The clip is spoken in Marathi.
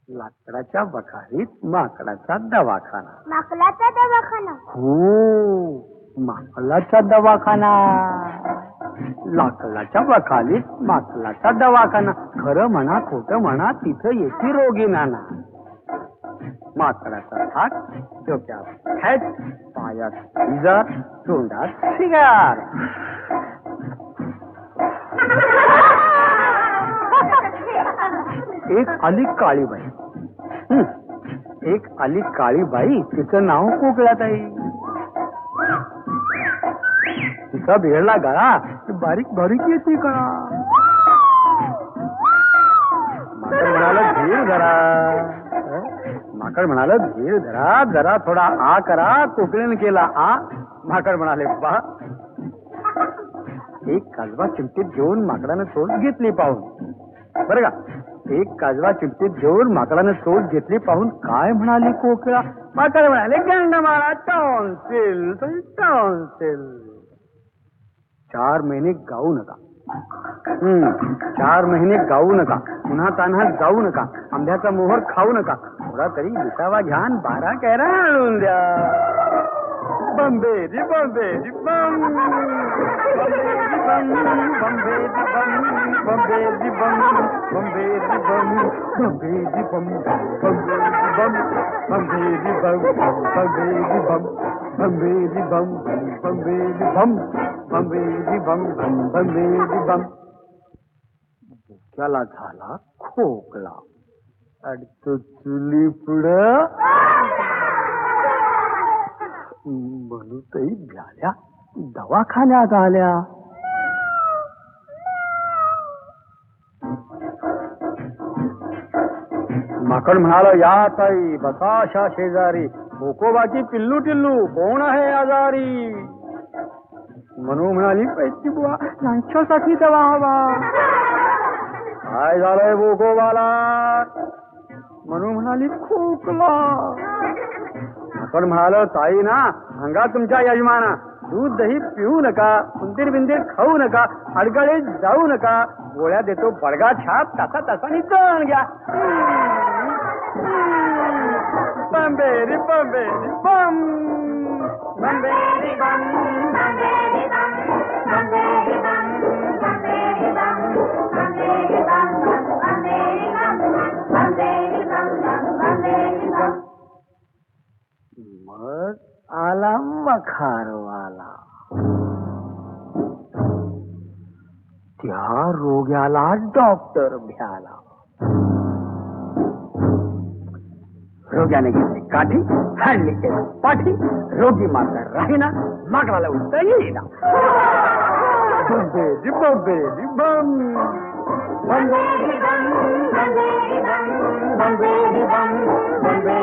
लाकडाच्या बखारीत माकडाचा दवाखाना. माकडाचा दवाखाना. हो, माकडाचा दवाखाना. लाकडाच्या बखारीत माकडाचा दवाखाना. खरं म्हणा खोटं म्हणा तिथं येते रोगी नाना. माकडाचा थाट, डोक्यात हॅट, पायात इजार, तोंडात सिगार. एक आली काळी बाई. एक आली काळी बाई, तिचं नाव कोकिळाताई. तिचा भेळला गळा बारीक बारीक येते कळा. माकड म्हणाला धीर धरा. माकड म्हणाल धीर धरा, जरा थोडा आ करा. कोकिळीने केला आ. माकड म्हणाले बा. एक काजवा चिमटीत घेऊन माकडानं चोच घेतली पाहून. बरं का, एक काजवा चिमटीत घेऊन माकडानं चोच घेतली पाहून काय म्हणाली कोकिळा. माकड म्हणाले गंडमाळा टॉन्सिल टॉन्सिल. 4 महिने गाऊ नका. 4 महिने गाऊ नका. पुन्हा तान्हा जाऊ नका. आंब्याचा मोहर खाऊ नका. थोडा तरी विसावा घ्यान 12 कॅरा आणून द्या. बंबे दी बंबे दी बम. बंबे दी बम. बंबे दी बम. बंबे दी बम. बंबे दी बम. बंबे दी बम. बंबे दी बम. बंबे दी बम. बंबे दी बम. बंबे दी बम. बंबे दी बम. बंबे दी बम. बुक्याला झाला खोकला. अडतो चुली पुढं. म्हणूनही भ्याल्या दवाखान्यात आल्या. माकड म्हणाला या ताई बसा अशा शेजारी. भोकोबाची पिल्लू टिल्लू कोण आहे आजारी. म्हणू म्हणाली पैची बुवा यांच्यासाठी दवा हवा. काय झालंय भोकोबाला. म्हणू म्हणाली खोकला. माकड म्हणाल ताई ना सांगा तुमच्या यजमाना. दूध दही पिऊ नका. उंदीर बिंदीर खाऊ नका. अडगळे जाऊ नका. गोळ्या देतो बडगा छाप. तासा तासानी तण घ्या. बंबेरी बंबेरी बम. बंबेरी बम. बंबेरी बम. बंबेरी बम. बंबेरी बम. बंबेरी बम. बंबेरी बम. बंबेरी बम. बंबेरी बम. मग आला मखारवाला. त्या रोग्याला डॉक्टर भ्याला. रोग्याने घेतली काठी, हाडली केली पाठी. रोगी मात्र राहीना. माकडाला उठता येईना. बंबेरी बंबेरी बम. बंबेरी बम. बंबेरी बम. बंबेरी बम. बंबेरी